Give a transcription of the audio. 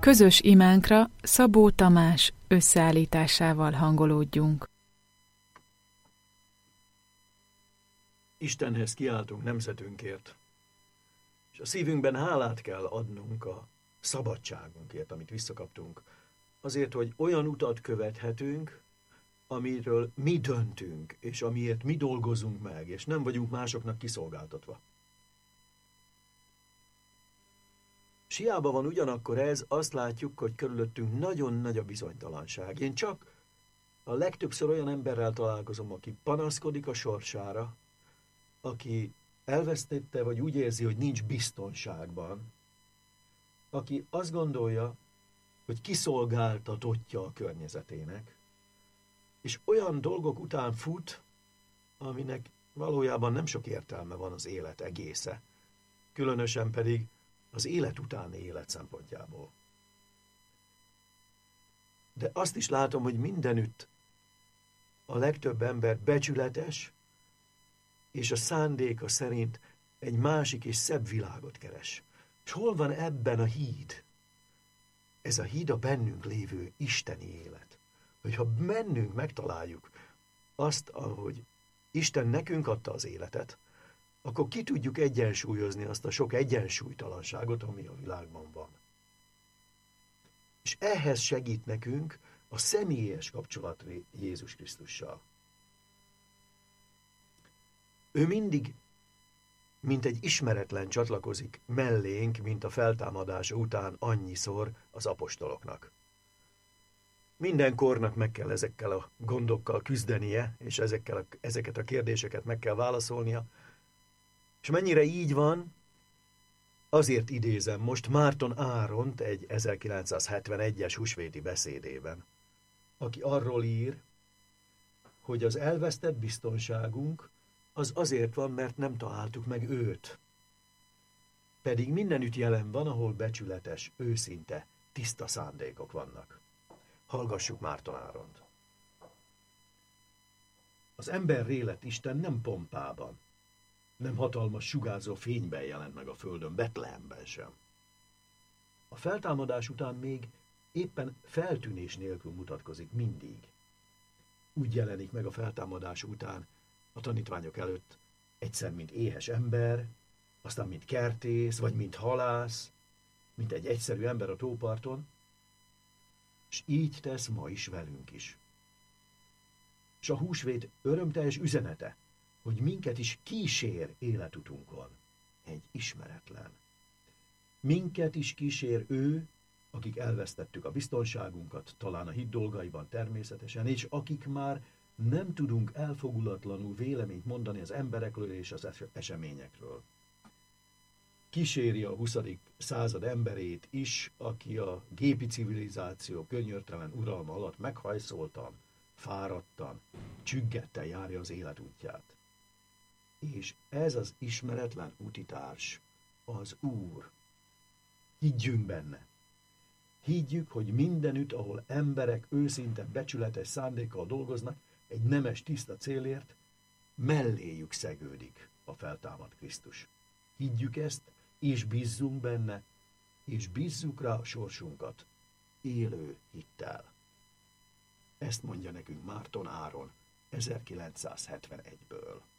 Közös imánkra Szabó Tamás összeállításával hangolódjunk. Istenhez kiáltunk nemzetünkért, és a szívünkben hálát kell adnunk a szabadságunkért, amit visszakaptunk. Azért, hogy olyan utat követhetünk, amiről mi döntünk, és amiért mi dolgozunk meg, és nem vagyunk másoknak kiszolgáltatva. S hiába van ugyanakkor ez, azt látjuk, hogy körülöttünk nagyon nagy a bizonytalanság. Én csak a legtöbbször olyan emberrel találkozom, aki panaszkodik a sorsára, aki elvesztette, vagy úgy érzi, hogy nincs biztonságban, aki azt gondolja, hogy kiszolgáltatottja a környezetének, és olyan dolgok után fut, aminek valójában nem sok értelme van az élet egésze, különösen pedig az élet utáni élet szempontjából. De azt is látom, hogy mindenütt a legtöbb ember becsületes, és a szándéka szerint egy másik és szebb világot keres. És hol van ebben a híd? Ez a híd a bennünk lévő isteni élet. Hogyha bennünk megtaláljuk azt, ahogy Isten nekünk adta az életet, akkor ki tudjuk egyensúlyozni azt a sok egyensúlytalanságot, ami a világban van. És ehhez segít nekünk a személyes kapcsolat Jézus Krisztussal. Ő mindig, mint egy ismeretlen csatlakozik mellénk, mint a feltámadás után annyiszor az apostoloknak. Minden kornak meg kell ezekkel a gondokkal küzdenie, és ezeket a kérdéseket meg kell válaszolnia. És mennyire így van, azért idézem most Márton Áront egy 1971-es húsvéti beszédében, aki arról ír, hogy az elvesztett biztonságunk az azért van, mert nem találtuk meg őt. Pedig mindenütt jelen van, ahol becsületes, őszinte, tiszta szándékok vannak. Hallgassuk Márton Áront. Az emberré lett Isten nem pompában, nem hatalmas sugárzó fényben jelent meg a földön, Betlehemben sem. A feltámadás után még éppen feltűnés nélkül mutatkozik mindig. Úgy jelenik meg a feltámadás után a tanítványok előtt egyszer, mint éhes ember, aztán mint kertész, vagy mint halász, mint egy egyszerű ember a tóparton, és így tesz ma is velünk is. És a húsvét örömteljes üzenete, hogy minket is kísér életutunkon, egy ismeretlen. Minket is kísér ő, akik elvesztettük a biztonságunkat, talán a hit dolgaiban természetesen, és akik már nem tudunk elfogulatlanul véleményt mondani az emberekről és az eseményekről. Kíséri a 20. század emberét is, aki a gépi civilizáció könnyörtelen uralma alatt meghajszoltan, fáradtan, csüggetten járja az életútját. És ez az ismeretlen útitárs, az Úr. Higgyünk benne. Higgyük, hogy mindenütt, ahol emberek őszinte, becsületes szándékkal dolgoznak, egy nemes, tiszta célért, melléjük szegődik a feltámadt Krisztus. Higgyük ezt, és bízzunk benne, és bízzuk rá a sorsunkat élő hittel. Ezt mondja nekünk Márton Áron 1971-ből.